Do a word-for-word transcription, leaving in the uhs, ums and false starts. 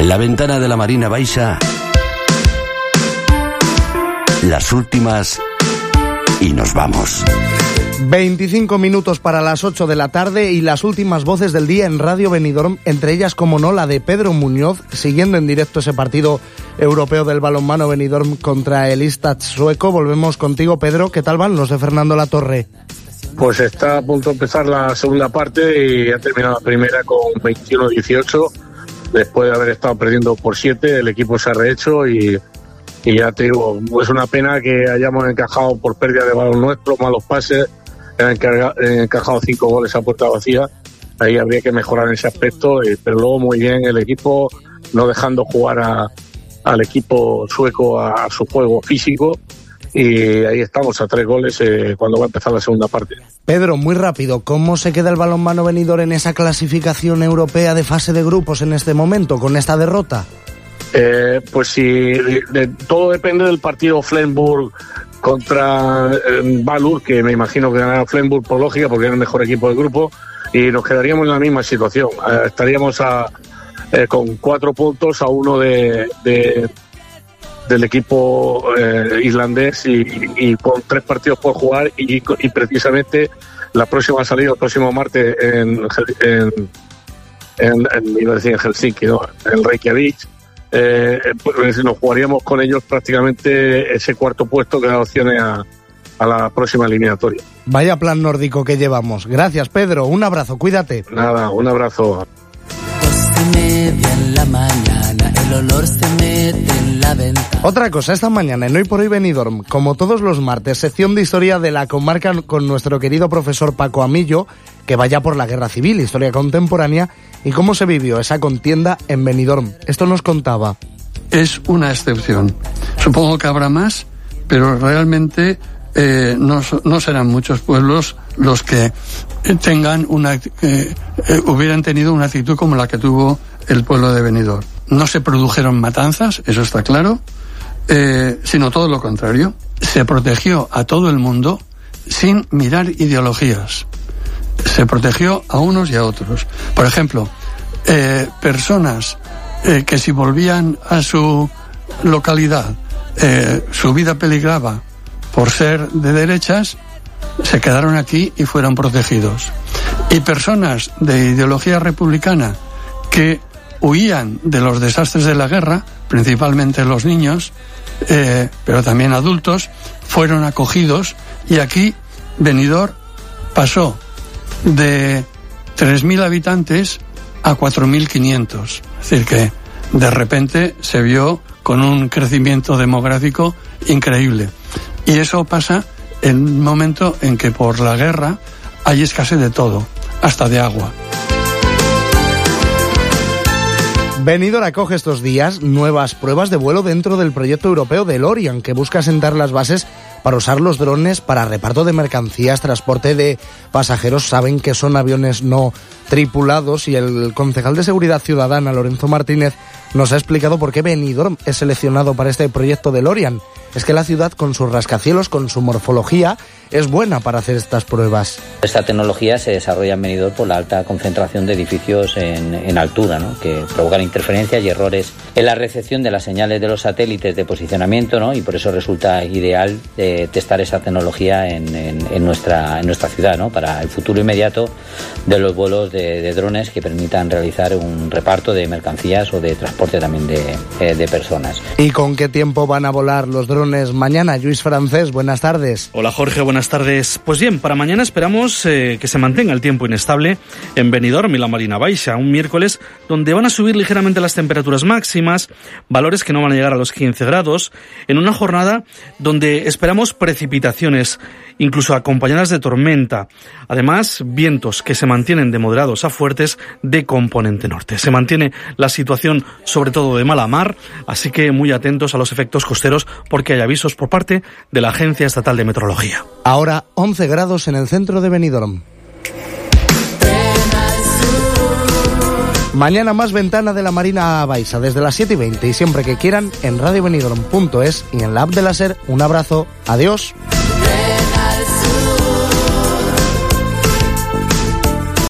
En la ventana de la Marina Baixa, las últimas y nos vamos. veinticinco minutos para las ocho de la tarde y las últimas voces del día en Radio Benidorm, entre ellas, como no, la de Pedro Muñoz, siguiendo en directo ese partido europeo del balonmano Benidorm contra el Istad sueco. Volvemos contigo, Pedro. ¿Qué tal van los de Fernando Latorre? Pues está a punto de empezar la segunda parte y ha terminado la primera con veintiuno dieciocho. Después de haber estado perdiendo por siete, el equipo se ha rehecho y, y ya te digo, es una pena que hayamos encajado por pérdida de balón nuestro, malos pases, han encajado cinco goles a puerta vacía. Ahí habría que mejorar en ese aspecto, eh, pero luego muy bien el equipo, no dejando jugar a, al equipo sueco a, a su juego físico. Y ahí estamos a tres goles eh, cuando va a empezar la segunda parte. Pedro, muy rápido, ¿cómo se queda el balonmano Benidorm en esa clasificación europea de fase de grupos en este momento, con esta derrota? Eh, pues sí, de, de, todo depende del partido Flensburg contra eh, Valur, que me imagino que ganará Flensburg por lógica, porque es el mejor equipo del grupo, y nos quedaríamos en la misma situación. Eh, estaríamos a, eh, con cuatro puntos a uno de... de del equipo eh, islandés y, y con tres partidos por jugar y, y precisamente la próxima salida el próximo martes en en, en, en, iba a decir en Helsinki, no, en Reykjavik, eh, pues nos jugaríamos con ellos prácticamente ese cuarto puesto que da opciones a, a la próxima eliminatoria. Vaya plan nórdico que llevamos. Gracias, Pedro, un abrazo, cuídate. Nada, un abrazo. Media en la mañana, el olor se mete en la ventana. Otra cosa, esta mañana en Hoy por Hoy Benidorm, como todos los martes, sección de historia de la comarca con nuestro querido profesor Paco Amillo, que vaya por la guerra civil, historia contemporánea y cómo se vivió esa contienda en Benidorm. Esto nos contaba. Es una excepción. Supongo que habrá más, pero realmente eh, no, no serán muchos pueblos los que tengan una eh, eh, hubieran tenido una actitud como la que tuvo el pueblo de Benidorm. No se produjeron matanzas, eso está claro, eh, sino todo lo contrario. Se protegió a todo el mundo sin mirar ideologías. Se protegió a unos y a otros. Por ejemplo, eh, personas eh, que si volvían a su localidad, eh, su vida peligraba por ser de derechas, se quedaron aquí y fueron protegidos. Y personas de ideología republicana que huían de los desastres de la guerra, principalmente los niños, eh, pero también adultos, fueron acogidos y aquí Benidorm pasó de tres mil habitantes a cuatro mil quinientos. Es decir, que de repente se vio con un crecimiento demográfico increíble. Y eso pasa en un momento en que por la guerra hay escasez de todo, hasta de agua. Benidorm acoge estos días nuevas pruebas de vuelo dentro del proyecto europeo del Orion, que busca sentar las bases para usar los drones para reparto de mercancías, transporte de pasajeros. Saben que son aviones no tripulados y el concejal de Seguridad Ciudadana, Lorenzo Martínez, nos ha explicado por qué Benidorm es seleccionado para este proyecto del Orion. Es que la ciudad, con sus rascacielos, con su morfología, es buena para hacer estas pruebas. Esta tecnología se desarrolla en Benidorm por la alta concentración de edificios en, en altura, ¿no?, que provocan interferencias y errores en la recepción de las señales de los satélites de posicionamiento, ¿no?, y por eso resulta ideal eh, testar esa tecnología en, en, en, nuestra, en nuestra ciudad, ¿no?, para el futuro inmediato de los vuelos de, de drones que permitan realizar un reparto de mercancías o de transporte también de, eh, de personas. ¿Y con qué tiempo van a volar los drones mañana? Luis Francés, buenas tardes. Hola Jorge, buenas tardes. Pues bien, para mañana esperamos eh, que se mantenga el tiempo inestable en Benidorm y la Marina Baixa, un miércoles donde van a subir ligeramente las temperaturas máximas, valores que no van a llegar a los quince grados, en una jornada donde esperamos precipitaciones, incluso acompañadas de tormenta. Además, vientos que se mantienen de moderados a fuertes de componente norte. Se mantiene la situación sobre todo de mala mar, así que muy atentos a los efectos costeros porque hay avisos por parte de la Agencia Estatal de Meteorología. Ahora once grados en el centro de Benidorm. Mañana más ventana de la Marina Baixa desde las siete y veinte y siempre que quieran en radio benidorm punto es y en la app de la SER. Un abrazo, adiós.